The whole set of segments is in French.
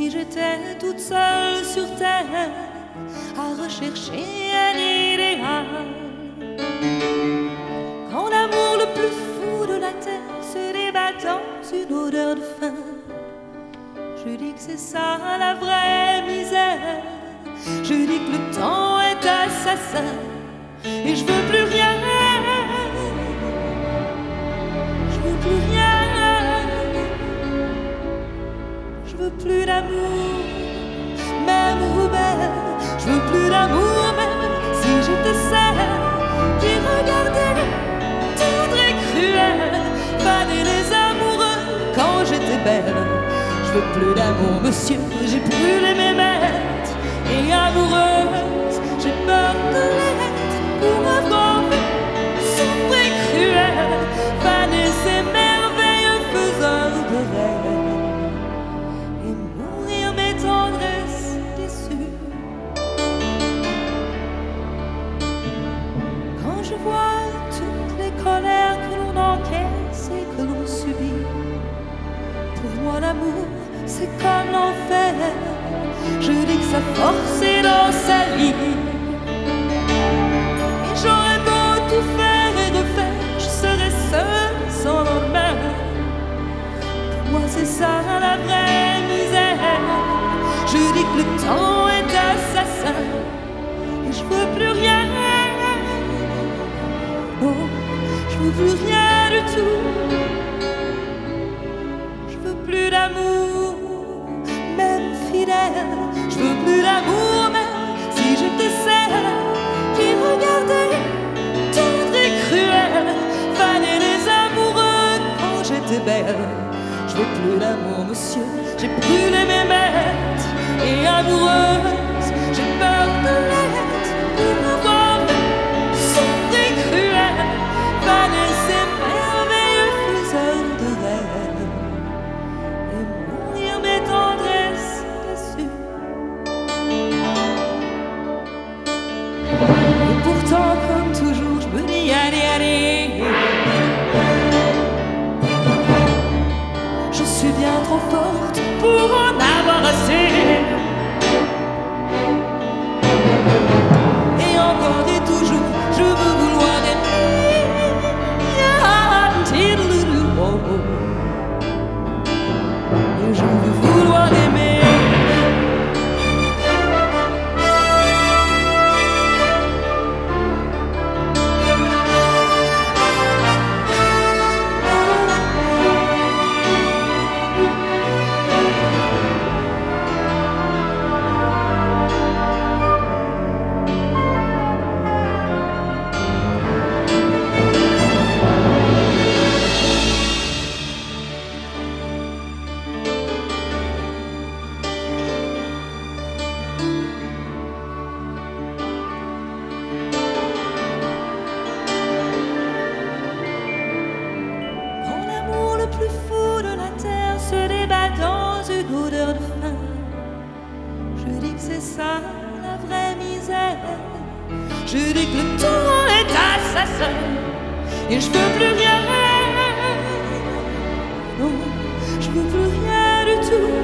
si j'étais toute seule sur terre à rechercher un idéal. Quand l'amour le plus fou de la terre se débat dans une odeur de faim, je dis que c'est ça la vraie misère. Je dis que le temps est assassin et je veux plus rien. Je veux plus rien. Je veux plus d'amour, même rebelle. Je veux plus d'amour, même si j'étais celle qui regardait tendre et cruel faner les amoureux quand j'étais belle. Je veux plus d'amour, monsieur, j'ai brûlé mes maîtres et amoureuse, j'ai peur de l'être pour avoir vu sombre et cruel faner ces merveilleux faiseurs de rêves et mourir mes tendresses déçues. Quand je vois toutes les colères que l'on encaisse et que l'on subit, pour moi l'amour c'est comme l'enfer. Je dis que sa force est dans sa vie. Et j'aurais beau tout faire et refaire, je serais seule sans lendemain. Pour moi c'est ça la vraie misère. Je dis que le temps est assassin et je veux plus rien. Oh, je veux plus rien du tout. Je veux plus d'amour, même fidèle. Je veux plus d'amour, même si j'étais celle qui regardait tendre et cruel faner les amoureux quand j'étais belle. Je veux plus d'amour, monsieur, j'ai brûlé mes maîtres et amoureuse, j'ai peur de l'être pour avoir vu sombre et cruel faner ces merveilleux faiseurs de rêves et mourir mes tendresses déçues. Et pourtant, comme toujours, je me dis allez, allez. Je suis bien trop forte pour en avoir assez. Et encore et toujours, je veux vouloir aimer. Et je veux vouloir aimer. Le plus fou de la terre se débat dans une odeur de faim. Je dis que c'est ça la vraie misère. Je dis que le temps est assassin et je veux plus rien. Non, je veux plus rien du tout.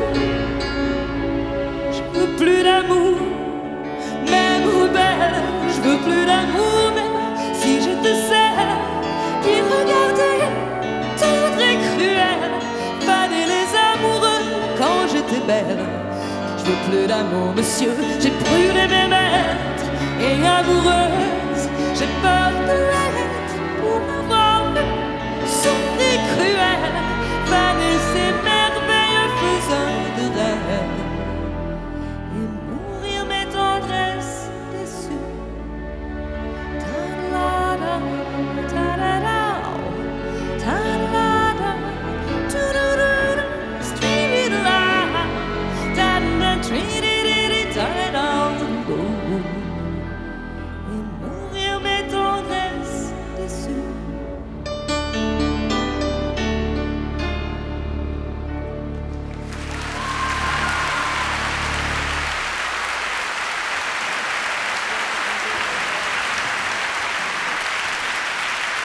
Je veux plus d'amour, même rebelle. Je veux plus d'amour, même si j'étais celle qui regardait tendre et cruel faner les amoureux quand j'étais belle. Je veux plus d'amour, monsieur, j'ai brûlé mes maîtres et amoureuse, j'ai peur de l'être pour avoir vu sombre et cruel faner ces merveilleux faiseurs de rêves et mourir mes tendresses déçues. Ta-da-da, ta-da-da, ta-da-da, tu-du-du-du, street-it-la, ta-da-da, treat-it-it-it, ta-da.